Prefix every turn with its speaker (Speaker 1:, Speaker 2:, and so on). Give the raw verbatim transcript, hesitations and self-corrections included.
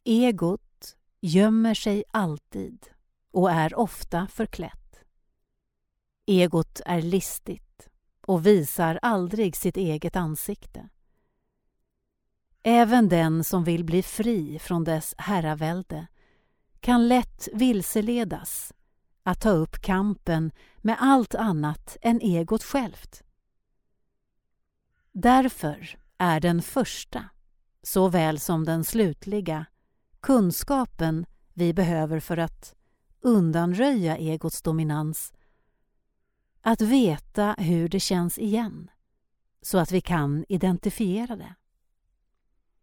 Speaker 1: Egot gömmer sig alltid och är ofta förklätt. Egot är listigt och visar aldrig sitt eget ansikte. Även den som vill bli fri från dess herravälde kan lätt vilseledas att ta upp kampen med allt annat än egot självt. Därför är den första, såväl som den slutliga, kunskapen vi behöver för att undanröja egots dominans, att veta hur det känns igen, så att vi kan identifiera det.